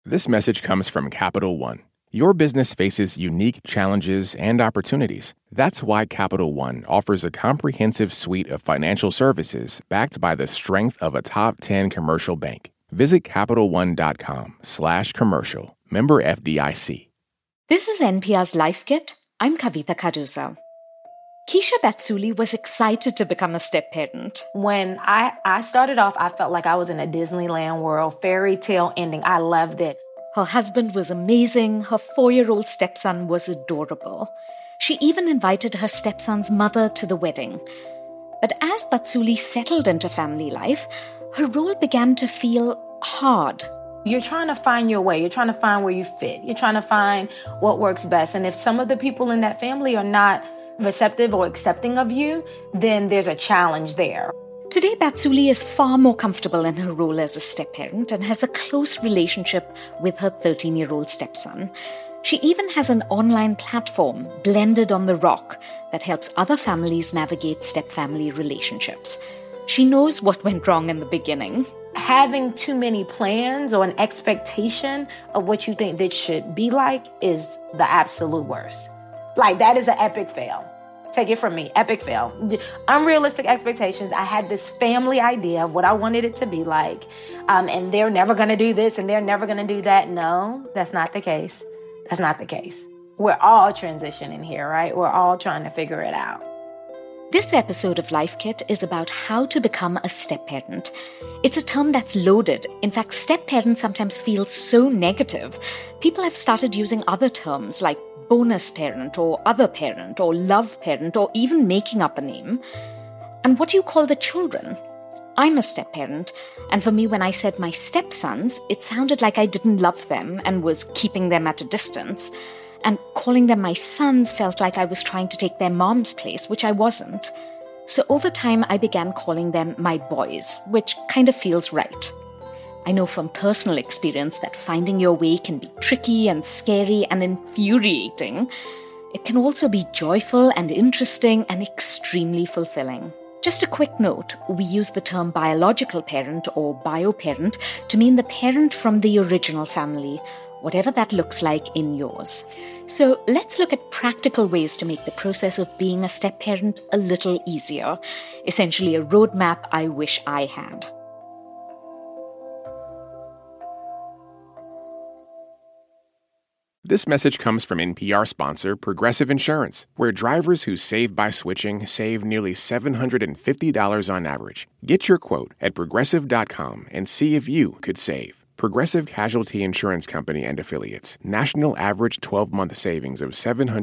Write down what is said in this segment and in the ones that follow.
This message comes from Capital One. Your business faces unique challenges and opportunities. That's why Capital One offers a comprehensive suite of financial services backed by the strength of a top 10 commercial bank. Visit CapitalOne.com/commercial. Member FDIC. This is NPR's Life Kit. I'm Kavitha Caruza. Keisha Batsuli was excited to become a step-parent. When I started off, I felt like I was in a Disneyland world, fairy tale ending. I loved it. Her husband was amazing. Her 4-year-old stepson was adorable. She even invited her stepson's mother to the wedding. But as Batsuli settled into family life, her role began to feel hard. You're trying to find your way. You're trying to find where you fit. You're trying to find what works best. And if some of the people in that family are not receptive or accepting of you, then there's a challenge there. Today, Batsuli is far more comfortable in her role as a step-parent and has a close relationship with her 13-year-old stepson. She even has an online platform, Blended on the Rock, that helps other families navigate step-family relationships. She knows what went wrong in the beginning. Having too many plans or an expectation of what you think this should be like is the absolute worst. Like, that is an epic fail. Take it from me, epic fail. Unrealistic expectations. I had this family idea of what I wanted it to be like, and they're never going to do this and they're never going to do that. No, that's not the case. That's not the case. We're all transitioning here, right? We're all trying to figure it out. This episode of Life Kit is about how to become a step-parent. It's a term that's loaded. In fact, step-parent sometimes feels so negative. People have started using other terms like bonus parent or other parent or love parent or even making up a name. And what do you call the children? I'm a step-parent, and for me, when I said my stepsons, it sounded like I didn't love them and was keeping them at a distance. And calling them my sons felt like I was trying to take their mom's place, which I wasn't. So over time, I began calling them my boys, which kind of feels right. I know from personal experience that finding your way can be tricky and scary and infuriating. It can also be joyful and interesting and extremely fulfilling. Just a quick note, we use the term biological parent or bio-parent to mean the parent from the original family, whatever that looks like in yours. So let's look at practical ways to make the process of being a step-parent a little easier. Essentially a roadmap I wish I had. This message comes from NPR sponsor Progressive Insurance, where drivers who save by switching save nearly $750 on average. Get your quote at Progressive.com and see if you could save. Progressive Casualty Insurance Company and Affiliates. National average 12-month savings of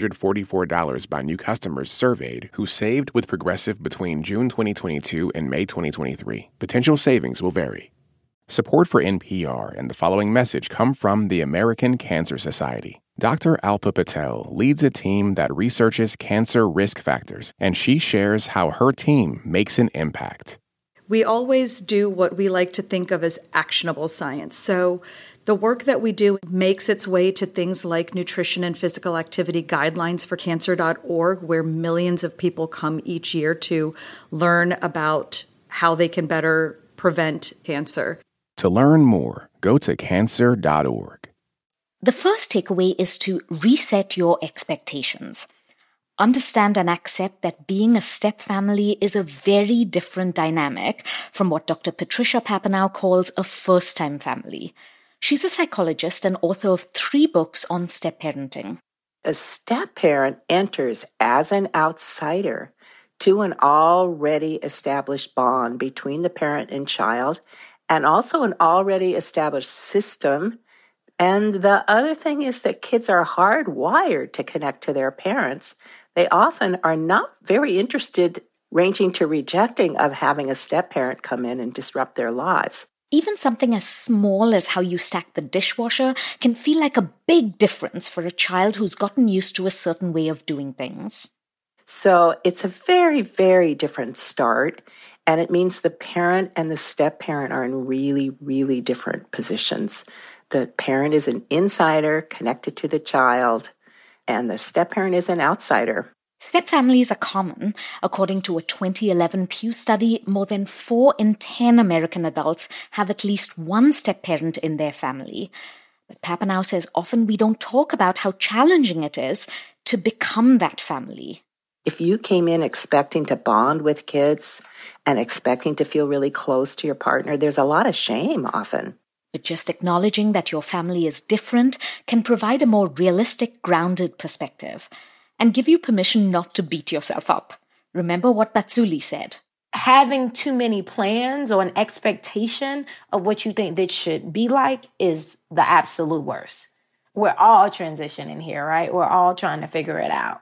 $744 by new customers surveyed who saved with Progressive between June 2022 and May 2023. Potential savings will vary. Support for NPR and the following message come from the American Cancer Society. Dr. Alpa Patel leads a team that researches cancer risk factors, and she shares how her team makes an impact. We always do what we like to think of as actionable science. So the work that we do makes its way to things like nutrition and physical activity guidelines for cancer.org, where millions of people come each year to learn about how they can better prevent cancer. To learn more, go to cancer.org. The first takeaway is to reset your expectations. Understand and accept that being a step family is a very different dynamic from what Dr. Patricia Papineau calls a first-time family. She's a psychologist and author of 3 books on step parenting. A step parent enters as an outsider to an already established bond between the parent and child, and also an already established system. And the other thing is that kids are hardwired to connect to their parents. They often are not very interested, ranging to rejecting, of having a step-parent come in and disrupt their lives. Even something as small as how you stack the dishwasher can feel like a big difference for a child who's gotten used to a certain way of doing things. So it's a very, very different start. And it means the parent and the step-parent are in really, really different positions. The parent is an insider connected to the child, and the step-parent is an outsider. Step families are common. According to a 2011 Pew study, more than 4 in 10 American adults have at least one step-parent in their family. But Papineau says often we don't talk about how challenging it is to become that family. If you came in expecting to bond with kids and expecting to feel really close to your partner, there's a lot of shame often. But just acknowledging that your family is different can provide a more realistic, grounded perspective and give you permission not to beat yourself up. Remember what Batsuli said. Having too many plans or an expectation of what you think this should be like is the absolute worst. We're all transitioning here, right? We're all trying to figure it out.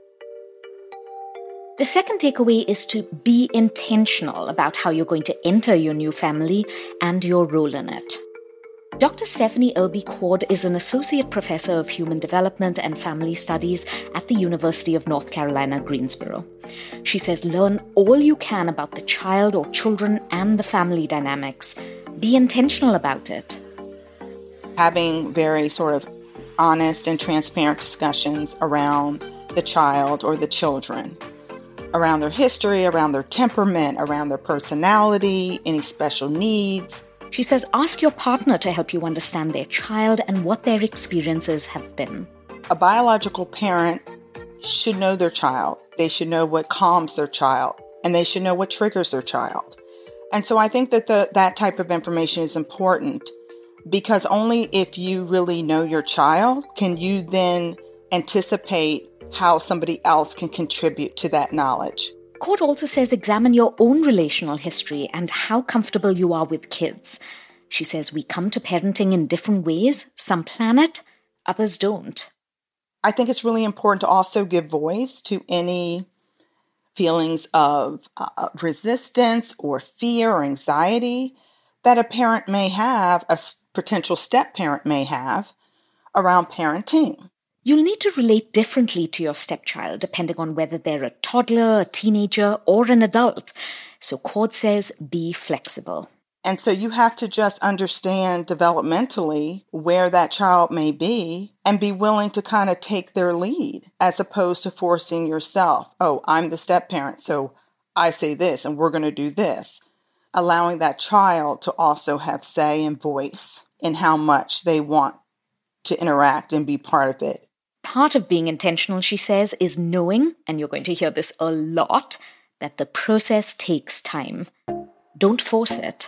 The second takeaway is to be intentional about how you're going to enter your new family and your role in it. Dr. Stephanie Irby-Cord is an associate professor of human development and family studies at the University of North Carolina, Greensboro. She says learn all you can about the child or children and the family dynamics. Be intentional about it. Having very sort of honest and transparent discussions around the child or the children, around their history, around their temperament, around their personality, any special needs. She says ask your partner to help you understand their child and what their experiences have been. A biological parent should know their child. They should know what calms their child, and they should know what triggers their child. And so I think that that type of information is important, because only if you really know your child can you then anticipate how somebody else can contribute to that knowledge. Cord also says examine your own relational history and how comfortable you are with kids. She says we come to parenting in different ways. Some plan it, others don't. I think it's really important to also give voice to any feelings of resistance or fear or anxiety that a parent may have, a potential step-parent may have around parenting. You'll need to relate differently to your stepchild depending on whether they're a toddler, a teenager, or an adult. So Cord says be flexible. And so you have to just understand developmentally where that child may be and be willing to kind of take their lead as opposed to forcing yourself. Oh, I'm the step-parent, so I say this and we're going to do this. Allowing that child to also have say and voice in how much they want to interact and be part of it. Part of being intentional, she says, is knowing, and you're going to hear this a lot, that the process takes time. Don't force it.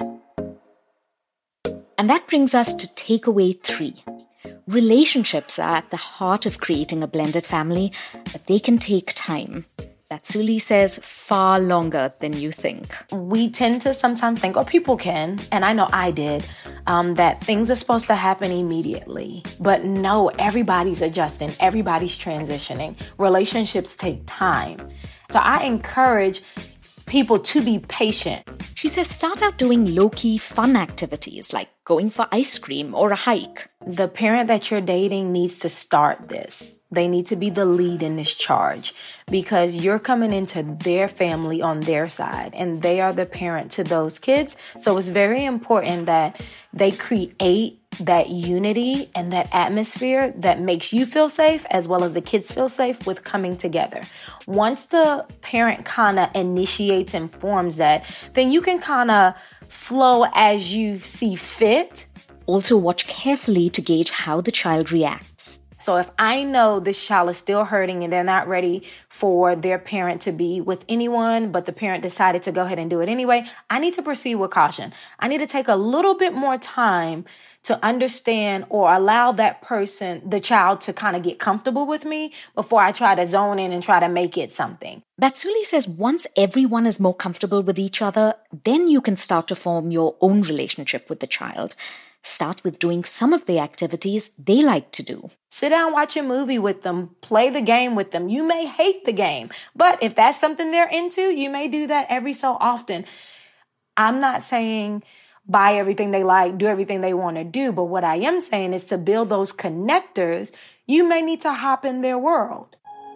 And that brings us to takeaway 3. Relationships are at the heart of creating a blended family, but they can take time. Batsuli says far longer than you think. We tend to sometimes think, or people can, and I know I did, that things are supposed to happen immediately. But no, everybody's adjusting. Everybody's transitioning. Relationships take time. So I encourage people to be patient. She says start out doing low-key fun activities like going for ice cream or a hike. The parent that you're dating needs to start this. They need to be the lead in this charge because you're coming into their family on their side and they are the parent to those kids. So it's very important that they create that unity and that atmosphere that makes you feel safe as well as the kids feel safe with coming together. Once the parent kind of initiates and forms that, then you can kind of flow as you see fit. Also watch carefully to gauge how the child reacts. So if I know this child is still hurting and they're not ready for their parent to be with anyone, but the parent decided to go ahead and do it anyway, I need to proceed with caution. I need to take a little bit more time to understand or allow that person, the child, to kind of get comfortable with me before I try to zone in and try to make it something. Batsuli says once everyone is more comfortable with each other, then you can start to form your own relationship with the child. Start with doing some of the activities they like to do. Sit down, watch a movie with them, play the game with them. You may hate the game, but if that's something they're into, you may do that every so often. I'm not saying buy everything they like, do everything they want to do, but what I am saying is to build those connectors, you may need to hop in their world.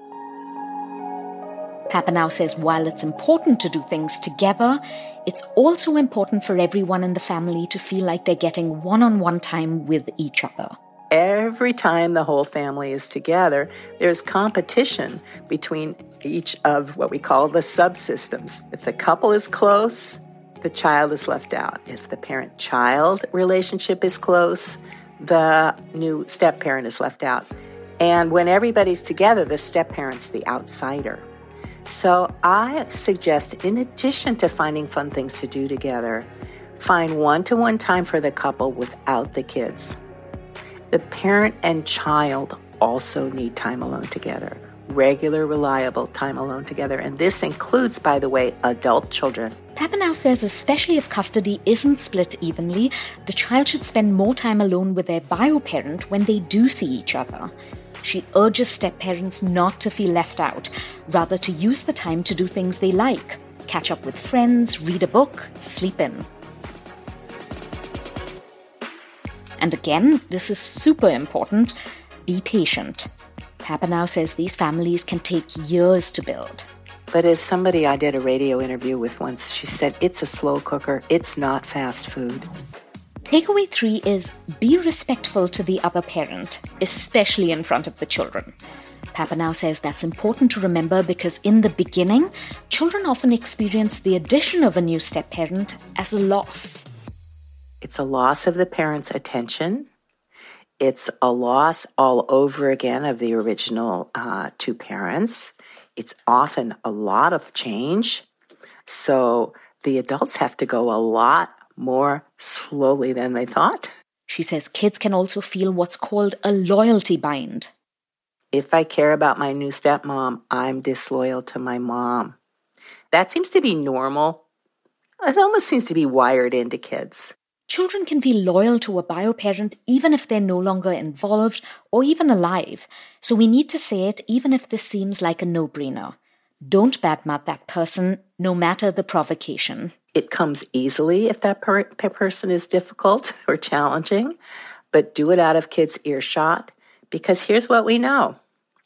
Papineau says while it's important to do things together, it's also important for everyone in the family to feel like they're getting one-on-one time with each other. Every time the whole family is together, there's competition between each of what we call the subsystems. If the couple is close, the child is left out. If the parent-child relationship is close, the new step-parent is left out. And when everybody's together, the step-parent's the outsider. So I suggest, in addition to finding fun things to do together, find one-to-one time for the couple without the kids. The parent and child also need time alone together. Regular, reliable time alone together. And this includes, by the way, adult children. Papineau says especially if custody isn't split evenly, the child should spend more time alone with their bio parent when they do see each other. She urges step-parents not to feel left out, rather to use the time to do things they like, catch up with friends, read a book, sleep in. And again, this is super important, be patient. Papineau says these families can take years to build. But as somebody I did a radio interview with once, she said, it's a slow cooker, it's not fast food. Takeaway 3 is be respectful to the other parent, especially in front of the children. Papineau says that's important to remember because in the beginning, children often experience the addition of a new step-parent as a loss. It's a loss of the parent's attention. It's a loss all over again of the original two parents. It's often a lot of change. So the adults have to go a lot more slowly than they thought. She says kids can also feel what's called a loyalty bind. If I care about my new stepmom, I'm disloyal to my mom. That seems to be normal. It almost seems to be wired into kids. Children can feel loyal to a bio parent even if they're no longer involved or even alive. So we need to say it even if this seems like a no-brainer. Don't badmouth that person, no matter the provocation. It comes easily if that person is difficult or challenging, but do it out of kids' earshot, because here's what we know.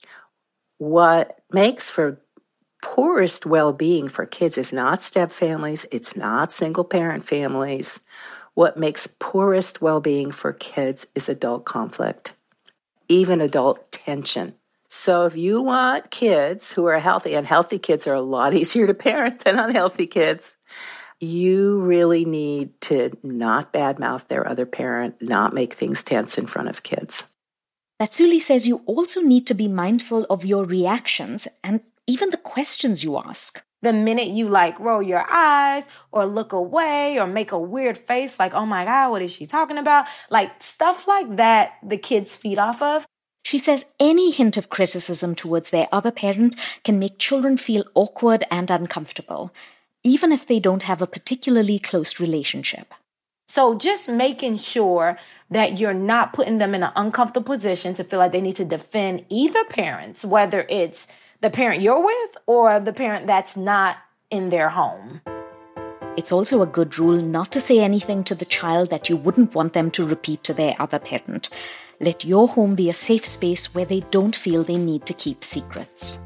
What makes for poorest well-being for kids is not step families, it's not single-parent families. What makes poorest well-being for kids is adult conflict, even adult tension. So if you want kids who are healthy, and healthy kids are a lot easier to parent than unhealthy kids, you really need to not badmouth their other parent, not make things tense in front of kids. Ratsuli says you also need to be mindful of your reactions and even the questions you ask. The minute you roll your eyes or look away or make a weird face like, oh my God, what is she talking about? Stuff like that the kids feed off of. She says any hint of criticism towards their other parent can make children feel awkward and uncomfortable, even if they don't have a particularly close relationship. So just making sure that you're not putting them in an uncomfortable position to feel like they need to defend either parents, whether it's the parent you're with or the parent that's not in their home. It's also a good rule not to say anything to the child that you wouldn't want them to repeat to their other parent. Let your home be a safe space where they don't feel they need to keep secrets.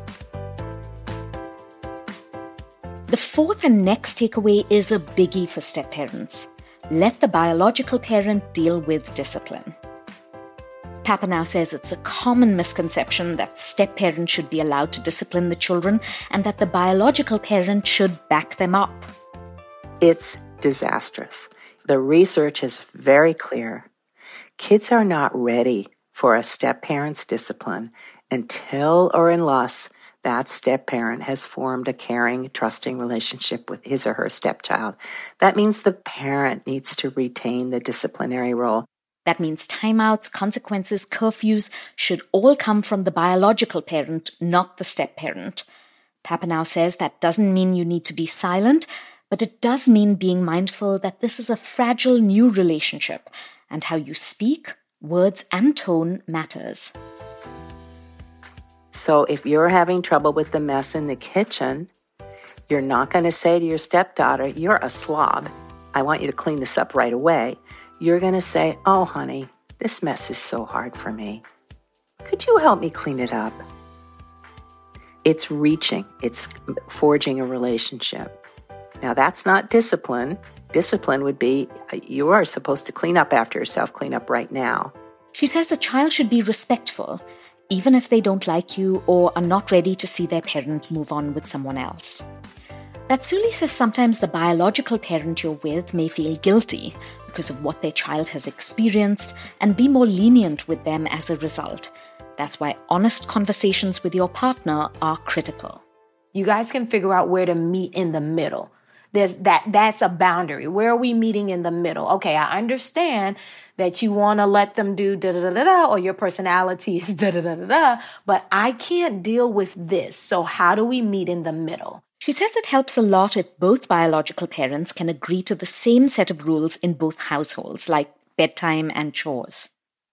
The fourth and next takeaway is a biggie for step-parents. Let the biological parent deal with discipline. Papineau says it's a common misconception that step-parents should be allowed to discipline the children and that the biological parent should back them up. It's disastrous. The research is very clear. Kids are not ready for a step-parent's discipline until or unless that step-parent has formed a caring, trusting relationship with his or her stepchild. That means the parent needs to retain the disciplinary role. That means timeouts, consequences, curfews should all come from the biological parent, not the step-parent. Papineau says that doesn't mean you need to be silent, but it does mean being mindful that this is a fragile new relationship, and how you speak, words, and tone matters. So if you're having trouble with the mess in the kitchen, you're not going to say to your stepdaughter, you're a slob, I want you to clean this up right away. You're going to say, oh, honey, this mess is so hard for me. Could you help me clean it up? It's reaching. It's forging a relationship. Now, that's not discipline. Discipline would be, you are supposed to clean up after yourself, clean up right now. She says a child should be respectful, even if they don't like you or are not ready to see their parent move on with someone else. Ratsuli says sometimes the biological parent you're with may feel guilty, because of what their child has experienced and be more lenient with them as a result. That's why honest conversations with your partner are critical. You guys can figure out where to meet in the middle. That's a boundary. Where are we meeting in the middle? Okay, I understand that you want to let them do da-da-da-da-da, or your personality is da-da-da-da-da, but I can't deal with this. So how do we meet in the middle? She says it helps a lot if both biological parents can agree to the same set of rules in both households, like bedtime and chores.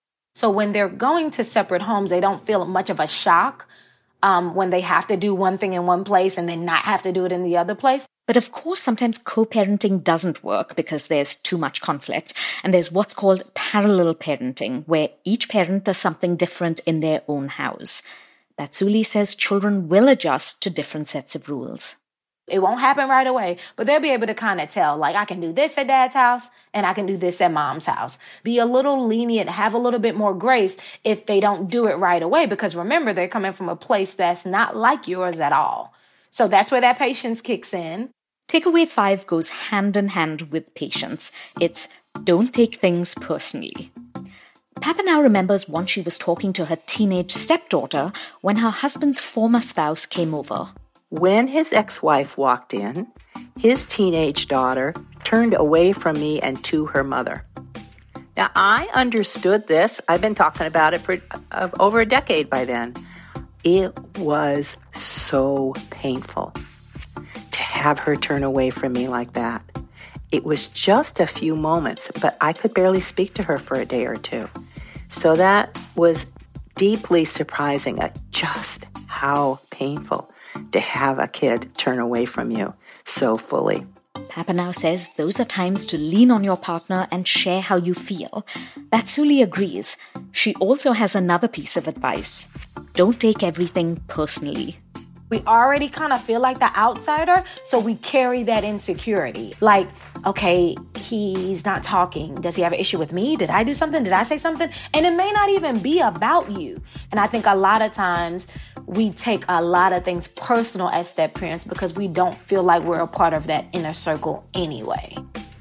So when they're going to separate homes, they don't feel much of a shock when they have to do one thing in one place and then not have to do it in the other place. But of course, sometimes co-parenting doesn't work because there's too much conflict. And there's what's called parallel parenting, where each parent does something different in their own house. Batsuli says children will adjust to different sets of rules. It won't happen right away, but they'll be able to kind of tell, like, I can do this at dad's house and I can do this at mom's house. Be a little lenient, have a little bit more grace if they don't do it right away, because remember, they're coming from a place that's not like yours at all. So that's where that patience kicks in. Takeaway 5 goes hand in hand with patience. It's don't take things personally. Papa now remembers once she was talking to her teenage stepdaughter when her husband's former spouse came over. When his ex-wife walked in, his teenage daughter turned away from me and to her mother. Now, I understood this. I've been talking about it for over a decade by then. It was so painful to have her turn away from me like that. It was just a few moments, but I could barely speak to her for a day or two. So that was deeply surprising at just how painful to have a kid turn away from you so fully. Papa now says those are times to lean on your partner and share how you feel. Batsuli agrees. She also has another piece of advice. Don't take everything personally. We already kind of feel like the outsider, so we carry that insecurity. Like, okay, he's not talking. Does he have an issue with me? Did I do something? Did I say something? And it may not even be about you. And I think a lot of times we take a lot of things personal as step parents because we don't feel like we're a part of that inner circle anyway.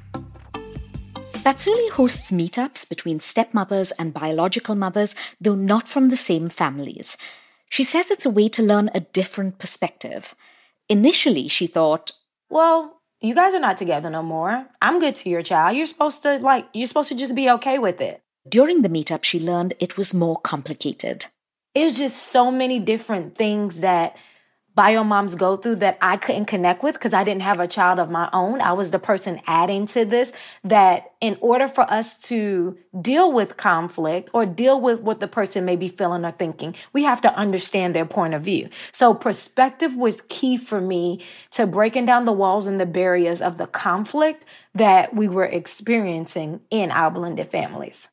Batsuli hosts meetups between stepmothers and biological mothers, though not from the same families. She says it's a way to learn a different perspective. Initially, she thought, well, you guys are not together no more. I'm good to your child. You're supposed to just be okay with it. During the meetup, she learned it was more complicated. It's just so many different things that bio moms go through that I couldn't connect with because I didn't have a child of my own. I was the person adding to this, that in order for us to deal with conflict or deal with what the person may be feeling or thinking, we have to understand their point of view. So perspective was key for me to breaking down the walls and the barriers of the conflict that we were experiencing in our blended families.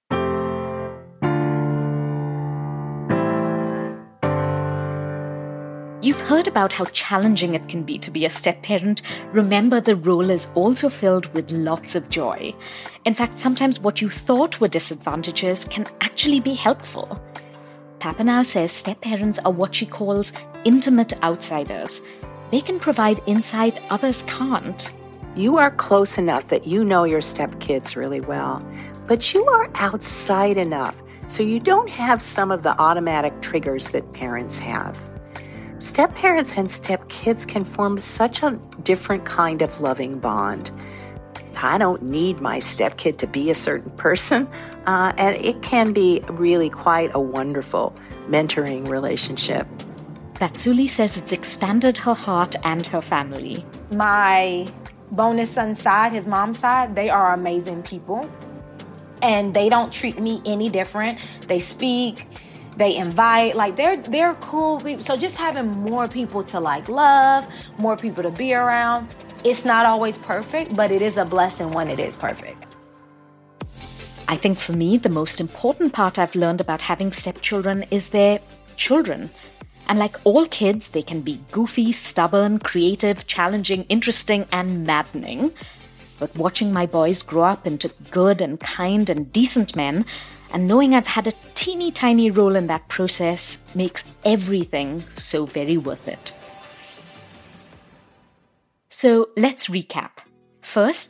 You've heard about how challenging it can be to be a step-parent. Remember, the role is also filled with lots of joy. In fact, sometimes what you thought were disadvantages can actually be helpful. Papa now says step-parents are what she calls intimate outsiders. They can provide insight others can't. You are close enough that you know your stepkids really well, but you are outside enough so you don't have some of the automatic triggers that parents have. Step-parents and step-kids can form such a different kind of loving bond. I don't need my step-kid to be a certain person, and it can be really quite a wonderful mentoring relationship. Batsuli says it's expanded her heart and her family. My bonus son's side, his mom's side, they are amazing people, and they don't treat me any different. They speak. They invite, like they're cool people. So just having more people to love, more people to be around. It's not always perfect, but it is a blessing when it is perfect. I think for me, the most important part I've learned about having stepchildren is they're children. And like all kids, they can be goofy, stubborn, creative, challenging, interesting, and maddening. But watching my boys grow up into good and kind and decent men, and knowing I've had a teeny tiny role in that process makes everything so very worth it. So let's recap. First,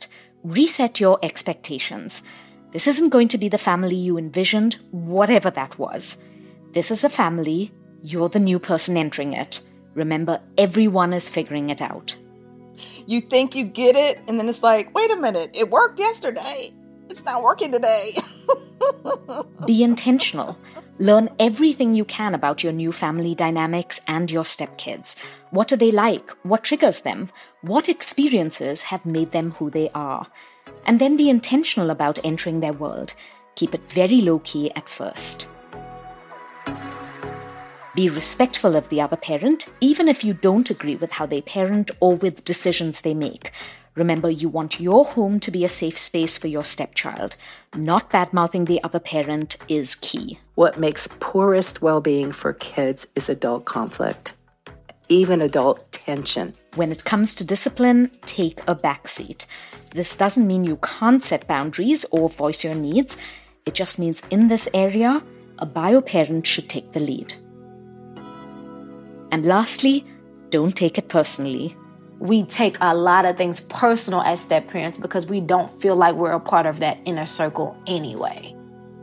reset your expectations. This isn't going to be the family you envisioned, whatever that was. This is a family. You're the new person entering it. Remember, everyone is figuring it out. You think you get it, and then it's like, wait a minute, it worked yesterday. It's not working today. Be intentional. Learn everything you can about your new family dynamics and your stepkids. What do they like? What triggers them? What experiences have made them who they are? And then be intentional about entering their world. Keep it very low-key at first. Be respectful of the other parent, even if you don't agree with how they parent or with decisions they make. Remember, you want your home to be a safe space for your stepchild. Not bad-mouthing the other parent is key. What makes poorest well-being for kids is adult conflict, even adult tension. When it comes to discipline, take a backseat. This doesn't mean you can't set boundaries or voice your needs. It just means in this area, a bio parent should take the lead. And lastly, don't take it personally. We take a lot of things personal as step-parents because we don't feel like we're a part of that inner circle anyway.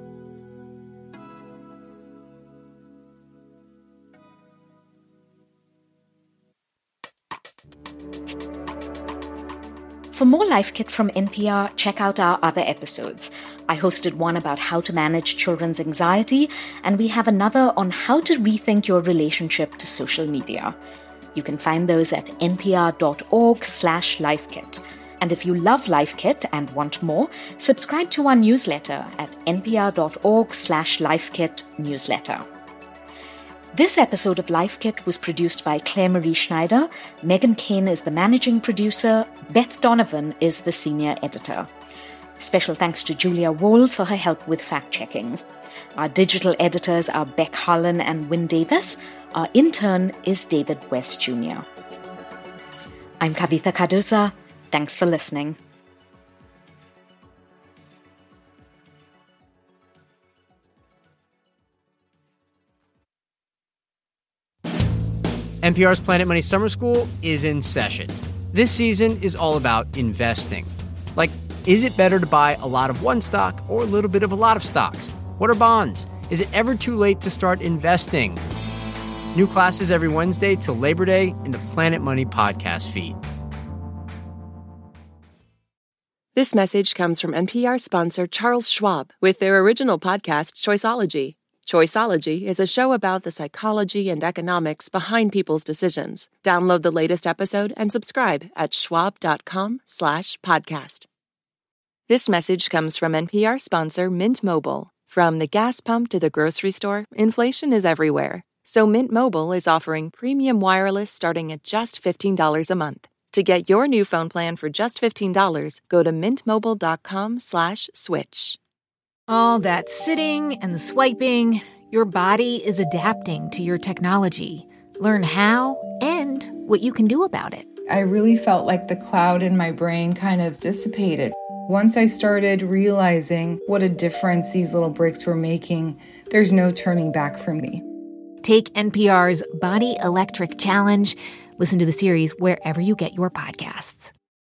For more Life Kit from NPR, check out our other episodes. I hosted one about how to manage children's anxiety, and we have another on how to rethink your relationship to social media. You can find those at npr.org/lifekit. And if you love Life Kit and want more, subscribe to our newsletter at npr.org/lifekit-newsletter. This episode of Life Kit was produced by Claire Marie Schneider. Megan Kane is the managing producer. Beth Donovan is the senior editor. Special thanks to Julia Wohl for her help with fact-checking. Our digital editors are Beck Harlan and Wynn Davis. Our intern is David West Jr. I'm Kavitha Cardoza. Thanks for listening. NPR's Planet Money Summer School is in session. This season is all about investing. Like, is it better to buy a lot of one stock or a little bit of a lot of stocks? What are bonds? Is it ever too late to start investing? New classes every Wednesday till Labor Day in the Planet Money podcast feed. This message comes from NPR sponsor Charles Schwab with their original podcast, Choiceology. Choiceology is a show about the psychology and economics behind people's decisions. Download the latest episode and subscribe at schwab.com/podcast. This message comes from NPR sponsor Mint Mobile. From the gas pump to the grocery store, inflation is everywhere. So Mint Mobile is offering premium wireless starting at just $15 a month. To get your new phone plan for just $15, go to mintmobile.com/switch. All that sitting and swiping, your body is adapting to your technology. Learn how and what you can do about it. I really felt like the cloud in my brain kind of dissipated. Once I started realizing what a difference these little breaks were making, there's no turning back for me. Take NPR's Body Electric Challenge. Listen to the series wherever you get your podcasts.